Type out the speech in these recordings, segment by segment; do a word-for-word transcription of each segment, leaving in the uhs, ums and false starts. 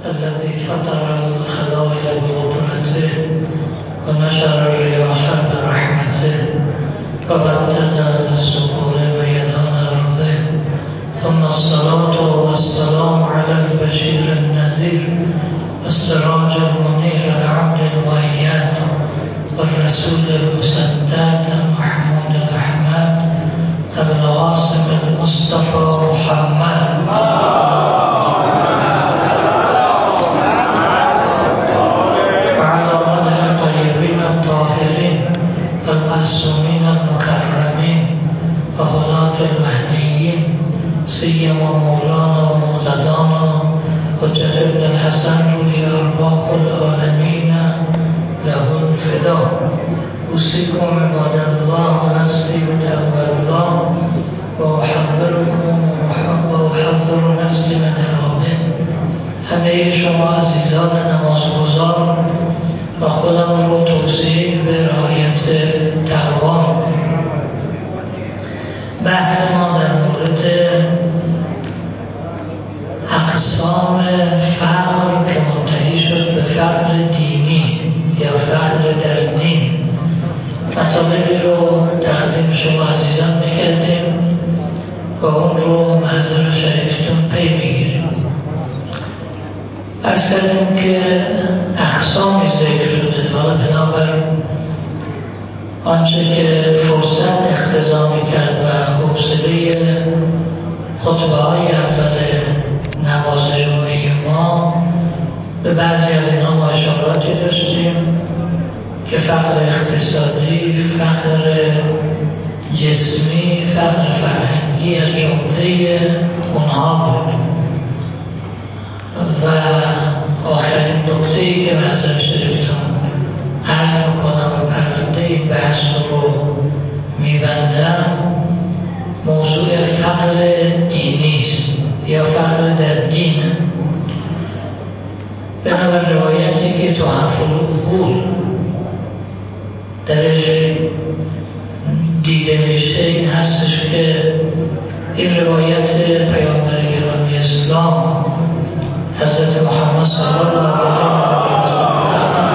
الذي فطر الخلائق بقدرته ونشر الرياح برحمته وبدد بالسحور ميدان أرضه، ثم الصلاة والسلام على البشير النذير والسراج المنير العبد المؤيد والرسول المسدد المحمود الأحمد أبي القاسم المصطفى محمد وعلى آله الطيبين الطاهرين المعصومين المكرمين وهداة المهديين، سيما مولانا ومقتدانا حجة ابن الحسن روحي أرواح العالمين له الفداء. أوصيكم عباد الله ونفسي بتقوى الله وأحذركم وأحذر نفسي من إرهابه. همه شما عزیزان نمازگزار و خودم رو توصیه به رعایت تقوا. بحث ما در مورد اقسام فقر که منتهی شد به فقر دینی یا فقر در دین مطالبی رو تقدیم شما عزیزان میکردیم و اون رو محضر شریفتون پی میگیریم. عرض کردیم که اقسامی ذکر شده، حالا بنابر آنچه که فرصت اقتضا میکرد و حوصله خطبه های اول نماز جمعه ما به بعضی از اینا ما اشاراتی داشتیم که فقر اقتصادی، فقر جسمی، فقر فرهنگی از جمله اونها بود. و آخرین نکته‌ای که محضر شریفتون عرض میکنم و پرونده این بحث رو میبندم موضوع فقر دینی است یا فقر در دین. بنابر روایتی که تو حرف العقول درش دیده میشه این هستش که این روایت پیامبر گرامی اسلام حضرت محمد صلی الله علیه و سلم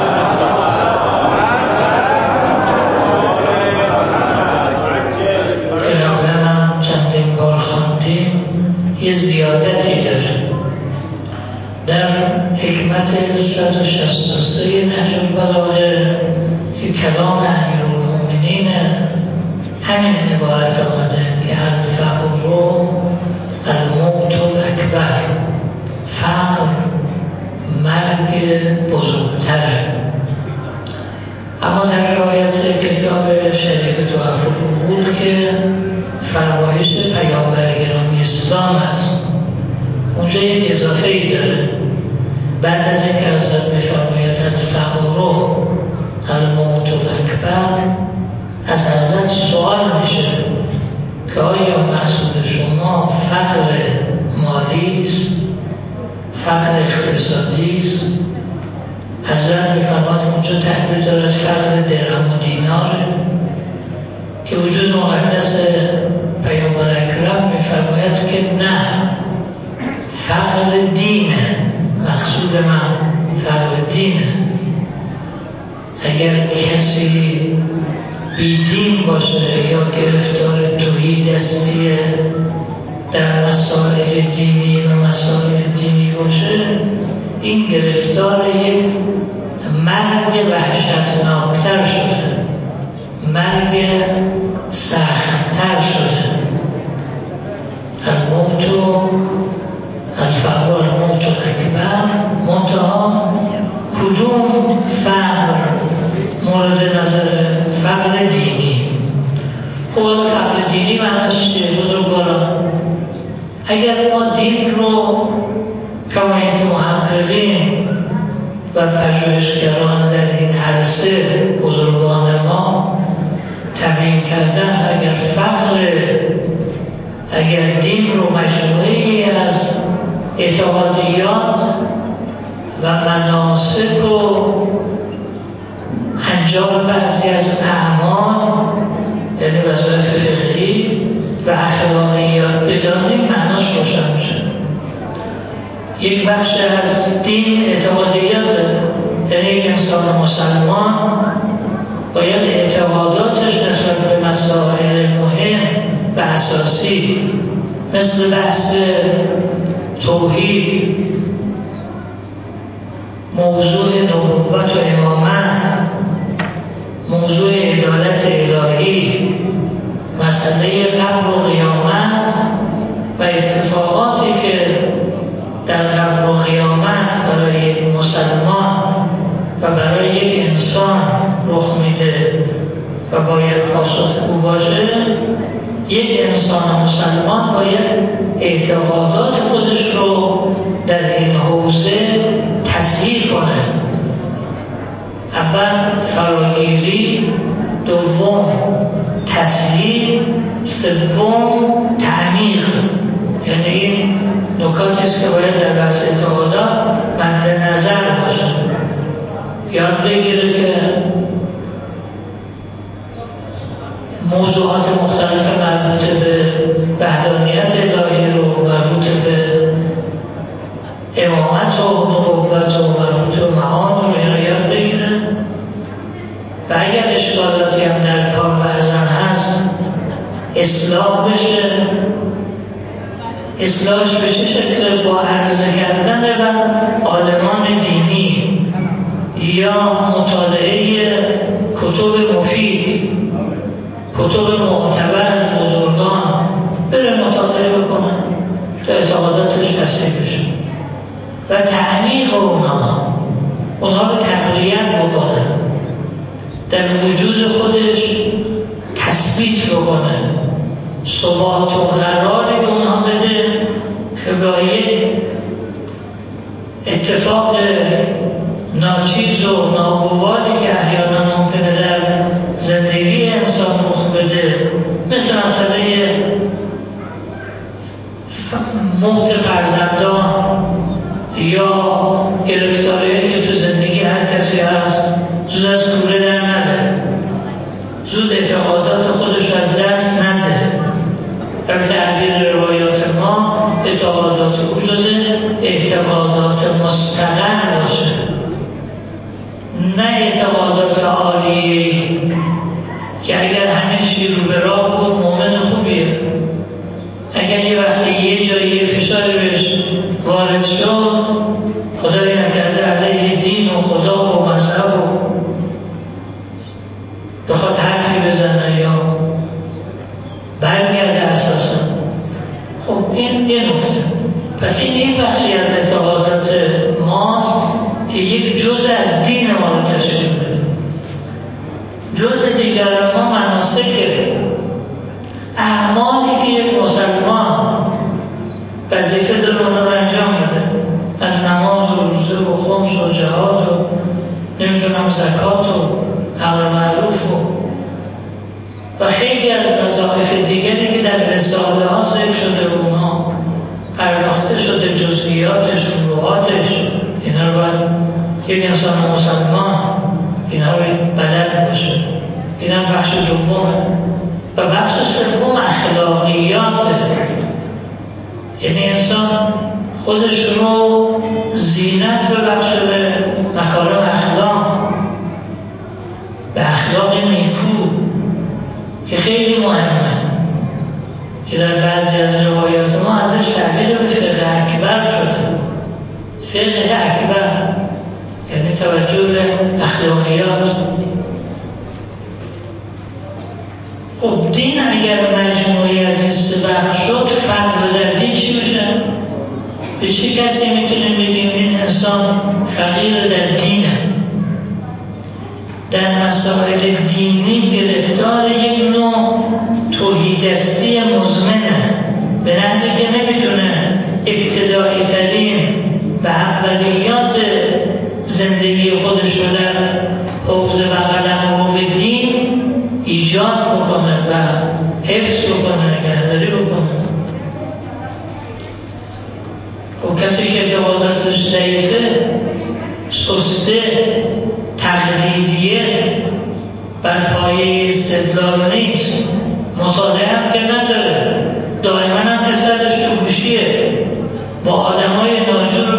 که قبلا هم چندین بار خواندیم یه زیادتی داره. در حکمت صد و شصت و سه نهج البلاغه که کلام امیرالمؤمنین همین عبارت آمده که الفقر الموت الاکبر، فقر مرگ بزرگتره. اما در روایت کتاب شریف تحف العقول که فرمایش پیامبر گرامی اسلام است، اونجا یک اضافه ای داره. بعد از اینکه حضرت می‌فرماید الفقر الموت الاکبر، از حضرت سوال میشه که آیا مقصود شما فقر مالی است، فقر اقتصادی است؟ حضرت می‌فرماید اونجا تعبیر دارد فقر درهم و دیناره که وجود مقدس پیامبر اکرم می‌فرماید که نه، فقر دینه. مقصود من فقر دینه. اگر کسی بیدین باشه یا گرفتار تهیدستی در مسائل دینی و مسائل دینی باشه، این گرفتار یک مرگ وحشتناکتر شده، مرگ سختتر شده. الموت الفقر الموت الاکبر، منتها کدوم فقر مورد نظر؟ فقر دینی. خب فقر دینی معنیش چیه بزرگواران؟ اگر ما دین رو کما اینکه محققین و پژوهشگران در این عرصه بزرگان ما تبیین کردن، اگر فقر اگر دین رو مجموعی از اعتقادیات و مناسک و انجام بعضی از اعمال یعنی وظایف فقهی و اخلاقیات بدانیم معناش روشن میشه. یک بخش از دین اعتقادیات، یعنی یک انسان مسلمان باید اعتقاداتش نسبت به مسائل مهم و اساسی مثل بحث توحید، موضوع نبوت و امامت، موضوع عدالت الهی، مسئله قبر و قیامت و اتفاقاتی که در قبر و قیامت برای یک مسلمان و برای یک انسان رخ میده و باید پاسخگو باشه. یک انسان مسلمان باید اعتقادات خودش رو در این حوزه تصحیح کنه. اول فراگیری، دوم تصحیح، سوم تعمیق. یعنی این نکاتی است که باید در بحث اعتقادات مد نظر باشه. یاد بگیره که موضوعات مختلف مربوط به وحدانیت الهی رو، مربوط به امامت و نبوت و مربوط به معاد رو اینا یاد بگیره و اگر اشکالاتی هم در کار بعضن هست اصلاح بشه. اصلاحش به چه شکل؟ با عرضه کردن و عالمان دینی یا مطالعه کتب مفید، کتب معتبر از بزرگان بره مطالعه بکنه تا اعتقاداتش تصحیح بشه و تعمیق اونها اونها رو تقویت بکنه، در وجود خودش تثبیت بکنه، ثبات و قراری به اونها بده که با یک اتفاق ناچیز و ناگواری که احیانا ممکنه در زندگی انسان رخ بده، مثل مسئله موت فرزندان یا گرفتاری که تو زندگی هر کسی هست، زود از کوره در نده، زود اعتقادات خودش از دست نده و به تعبیر روایات ما اعتقادات او جز اعتقادات مستقل باشه، نه اعتقادات عالیه که اگر همه چی رو به راه بود مؤمن خوبیه، اگر یه وقتی یه جایی فشاری بهش وارد شد خدای نکرده علیه دین و خدا و مذهب و بخواد حرفی بزنه یا برگرده اساسا. خب این یه نکته. پس این این بخشی از اعتقادات ماست که یک جزء از دین ما رو تشکیل میده. جزء دیگر ما مناسکه، اعمالی که یک مسلمان وظیفه داره اون رو انجام میده، از نماز و روزه و خمس و جهاد و نمیدونم زکات و امر معروف و و خیلی از وظایف دیگری که در رساله ها ذکر شده و اونها پرداخته شده، جزئیاتش، شروعاتش، اینا رو باید یک انسان مسلمان اینا رو بلد باشه. این هم بخش دومه. و بخش سوم اخلاقیات، یعنی انسان خودش رو زینت ببخشه به مکارم اخلاق، به اخلاق نیکو که خیلی مهمه، که در بعضی از روایات ما ازش تعبیر به فقه اکبر شده. فقه اکبر یعنی توجه به اخلاقیات. خب دین اگر مجموعی از این سه بخش شد، فرق در دین چی میشه؟ به چه کسی میتونیم بگیم این انسان فقیر در دینه؟ در مسائل دینی گرفتار یک نوع توحیدستی مزمنه، به نحوی که نمیتونه ابتدایی ترین و اولیات زندگی خودش رو در حوزه و قلمرو دین ایجاد بکنه و حفظ بکنه، نگهداری بکنه. و کسی که اعتقاداتش ضعیفه، سسته، تقلیدیه، بر پایه استدلال نیست، مطالعه هم که نداره، دائما هم که سرش تو گوشیه، با آدمای ناجور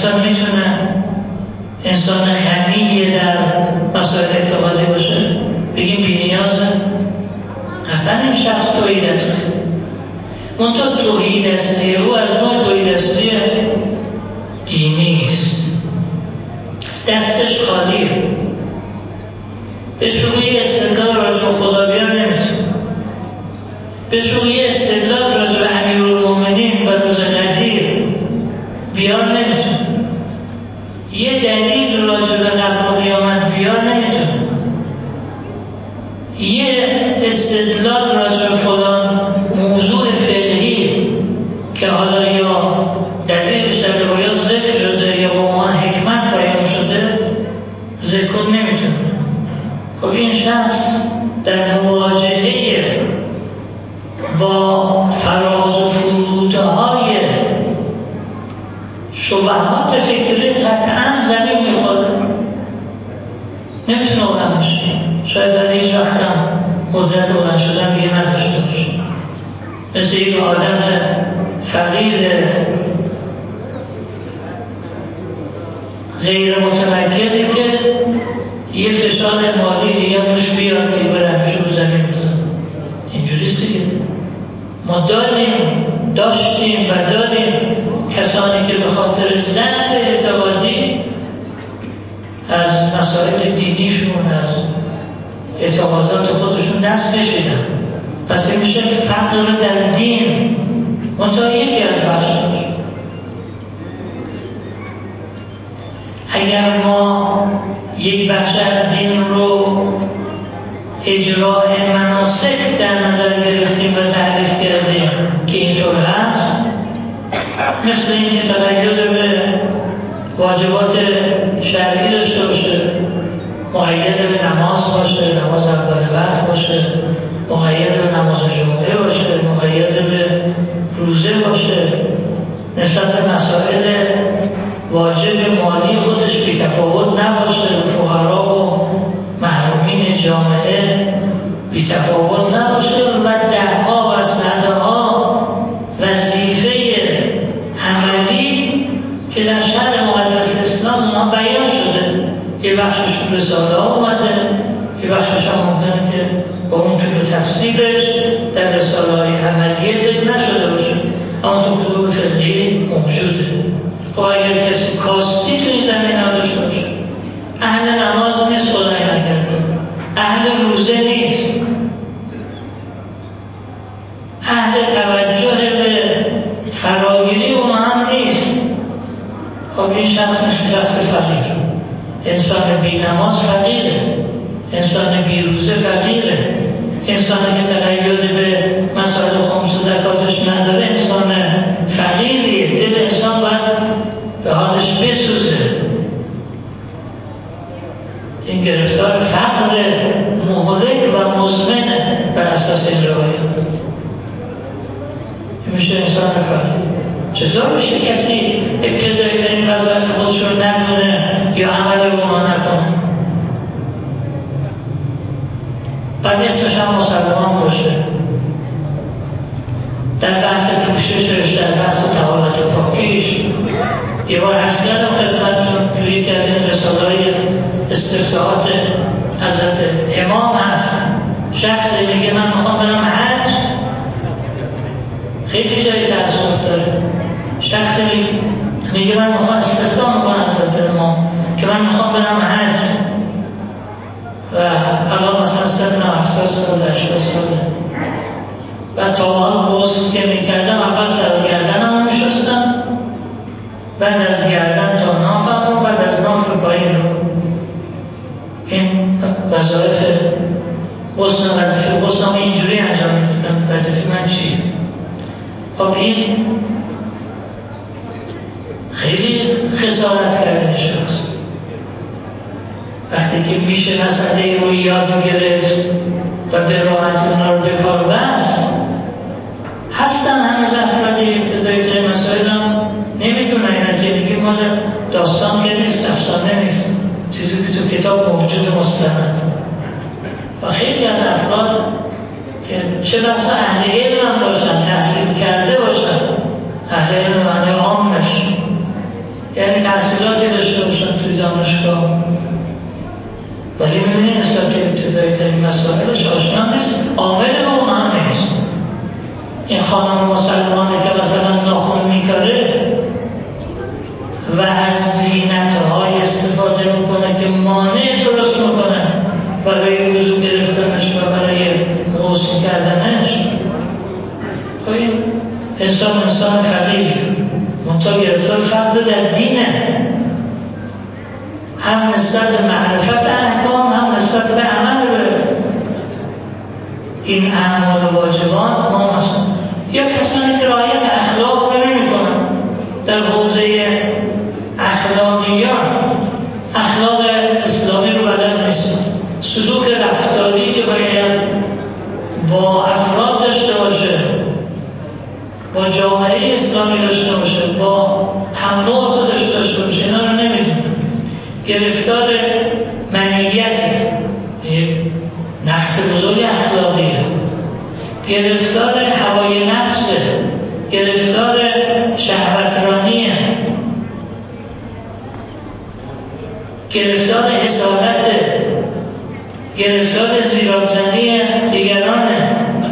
انسان میتونه انسان غنی در مسائل اعتقادی باشه؟ بگیم بی‌نیازه؟ قطعا این شخص توحیدستی. منتها توحیدستی او از نوع توحیدستی دینی است. دستش خالیه. به شروعی استدلال راجع به خدا بیان نمیتونه. به شروعی استدلال راجع به امیرالمومنین و روز قدیر بیان نمیتونه. یه دلیل راجع به قبر قیامت بیان نمیتونه. یه استدلال راجع به فلان موضوع فقهی که حالا یا دلیلش در روایات ذکر شده یا با عنوان حکمت بیان شده ذکر نمیتونه. خب این شخص در مواجهه با فراز و فرودهای شبهات فکری قطعا زمین میخوره، نمیتونه بلند بشه. شاید در هیچ وقت هم قدرت بلند شدن دیگه نداشته باشه. مثل یک آدم فقیر غیر متمکنی که یه فشار مالی دیگه روش بیاد دیگه برهمشه رو زمین بزن. اینجوریست دیگه. ما داریم داشتیم و داریم کسانی که به خاطر ضعف اعتقادی از مسائل دینیشون، از اعتقادات خودشون دست کشیدن. پس این میشه فقر در دین. منتها یکی از بخشش. اگر ما یک بخش از دین رو اجراء مناسک در نظر گرفتیم و تعریف کردیم که اینطور هست، مثل اینکه تقید به واجبات شرعی داشته باشه، مقید به نماز باشه، نماز اول وقت باشه، مقید به نماز جمعه باشه، مقید به روزه باشه، نسبت به مسائل واجب مالی خودش بی‌تفاوت نباشه، فقرا و محرومین جامعه بی‌تفاوت نباشه و ده‌ها و صدها وظیفه عملی که در شرع مقدس اسلام اونها بیان شده. یه بخشش تو رساله ها اومده، یه بخشش هم ممکنه که با اون تو تفسیرش در رساله های عملیه ذکر نشده باشه، اما تو کتب فقهی موجوده. خب اگر کسی کاستی تو این زمین نداشته باشه، اهل نماز نیست، خدای نکرده، اهل روزه نیست، اهل توجه به فراگیری اون هم نیست، خب این شخص میشه شخص فقیر. انسان بی نماز فقیره، انسان بی روزه فقیره، انسانی که تقید به مسائل خمس و زکاتش نداره انسان فقیریه. دل انسان باید به حالش بسوزه. این گرفتار فقر مهلک و مزمنه بر اساس این روایات. این میشه انسان فقیر. چطور میشه کسی ابتدایی ترین وظایف خودش رو ندونه یا عمل اونا نکنه؟ بعد اسمش هم مسلمان باشه، در بحث پوششش، در بحث طهارت و پاکیش. یه بار عرض کردم خدمتتون توی یکی از این رساله‌های استفتاحات حضرت امام هست، شخصی میگه من میخوام برم حج. خیلی جایی تأسف داره. شخصی میگه من میخوام استفتاح میکنم حضرت امام که من میخوام برم حج و الان مثلا سن هفتاد سال هشتاد ساله و تا حال غسل که میکردم اول سر و گردنم رو میشستم، بعد از گردن تا نافم و بعد از ناف رو پایین رو. این وظایف غسل وظیفه غسل هم اینجوری انجام میدادم. وظیفه من چیه؟ خب این خیلی خسارت کرده شخص. وقتی که میشه مسئله رو یاد گرفت و به راحتی اونا رو به کار بست، هستن همه افراد ابتدایی ترین مسائل هم نمیدونن. اینا که میگه مال داستان که نیست، افسانه نیست، چیزی که تو کتاب موجود مستند. و خیلی از افراد که چه بسا اهل علم هم باشن، تحصیل کرده باشن، اهل علم معنی عامش، یعنی این مسائلش آشنا نیست، عامل به اونها نیست. این خانم مسلمانه که مثلا ناخن میکاره و از زینت‌های استفاده میکنه که مانع درست میکنه برای وضو گرفتنش و برای غسل کردنش. خب این انسان انسان فقیره، منطقه گرفتار فرد در دینه، هم نسبت به معرفت احکام هم نسبت به عمل به این اعمال و واجبات. ما مثلا یا کسانی که رعایت اخلاق رو نمی‌کنن در حوزه اخلاقیات، اخلاق اسلامی رو بلد نیستن، سلوک رفتاری که باید با افراد داشته باشه، با جامعه اسلامی داشته باشه، با هم نوع خودش داشته باشه، اینا رو نمی‌دونن. گرفتار منیت، نقص بزرگ اخلاقیه، گرفتار هوای نفسه، گرفتار شهوترانیه، گرفتار حسادته، گرفتار زیرابزنی دیگرانه،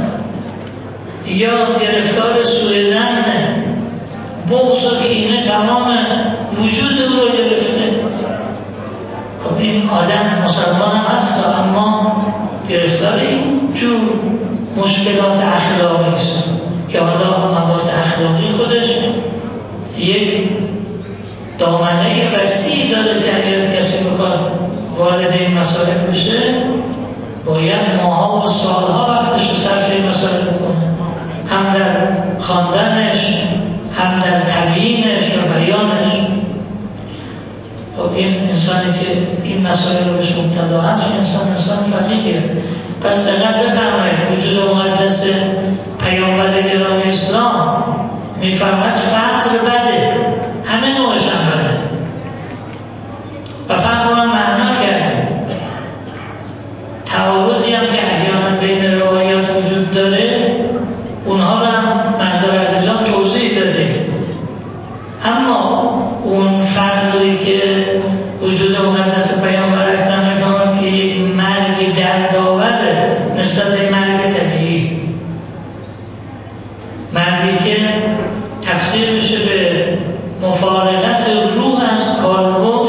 یا گرفتار سوء ظنه، بغض و کینه تمام وجود او رو گرفته. خب این آدم مسلمان هم هست اما گرفتار این جور مشکلات اخلاقی است که حالا مواد اخلاقی خودش یک دامنه وسیع داره که اگر کسی بخواد وارد این مسائل بشه باید ماها و سالها وقتش رو صرف این مسائل بکنه، هم در خواندنش هم در تبیینش و بیانش. خب این انسانی که این مسائل رو بهش مبتلا هست انسان انسان فقیره. پس دقیق بفرمایید وجود مقدس پیامبر گرامی اسلام میفرماید فقر بده، همه نوعش هم بده و فقر رو هم معنا کرده. تعارضی هم که احیانا بین روایات وجود داره اونها رو هم منظر عزیزان توضیح داده، اما اون فقری که وجود مقدس پیامبر اکرم میفرماید که یک مرگی دردآوره نسبت به مرگ طبیعی، مرگی که تفسیر میشه به مفارقت روح از کالبد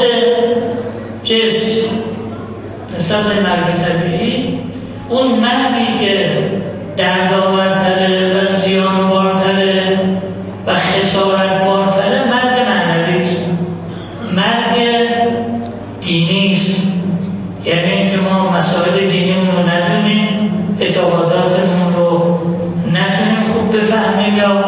جسم نسبت به مرگ طبیعی. اون مرگی که دردآورتره و زیانبارتره و خسارتبارتره مرگ معنوی است، مرگ دینی است. یعنی اینکه ما مسائل دینیمون رو ندونیم، اعتقاداتمون رو نتونیم خوب بفهمیم یا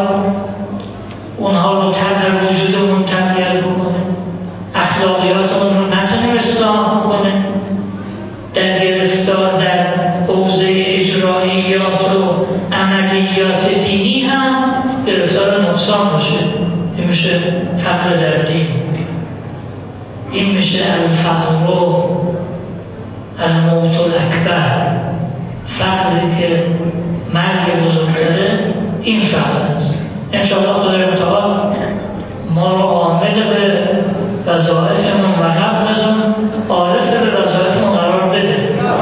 اونها رو در وجودمون تغییر بکنیم، اخلاقیاتمون رو نتونیم اصلاح بکنیم، در گرفتار در حوزه اجراییات و عملیات دینی هم گرفتار نقصان باشه. این میشه فقر در دین، این میشه الفقر و الموت الاکبر، فقری که مرگ بزرگتره. این فقر است. انشاءالله خدای متعال ما رو عامل به وظایفمون و قبل از اون عارف به وظایفمون قرار بده.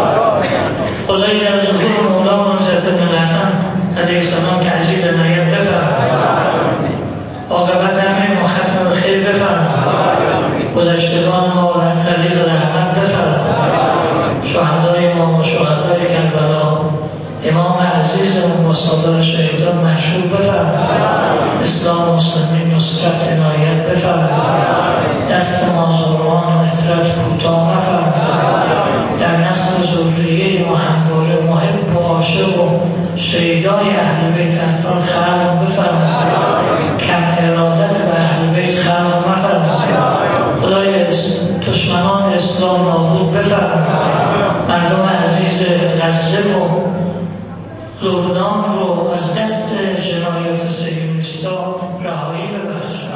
خدای در ظهور مولا منصرف بن حسن علیه السلام تعجیل عنایت بفرماید، عاقبت همه ما ختم خیر بفرماید، گذشتگان ما و طریق رحمت بفرماید، شهدای ما و شهدای کربلا، امام عزیزمون و سالار شهیدان محشور بفرماید، اسلام و مسلمین نصرت عنایت بفرماید، دست مازوران و اطرت کوتاه مفرماید، در نسل ذریه و همواره محب و عاشق و شهیدای اهل بیت اطهار خلق بفرماید، کم ارادت و اهل بیت خلق مفرماید، خدای دشمنان اسلام نابود بفرماید، مردم عزیز غزه و لبنان رو از دست جنایات صهیونیست‌ها رهایی ببخش.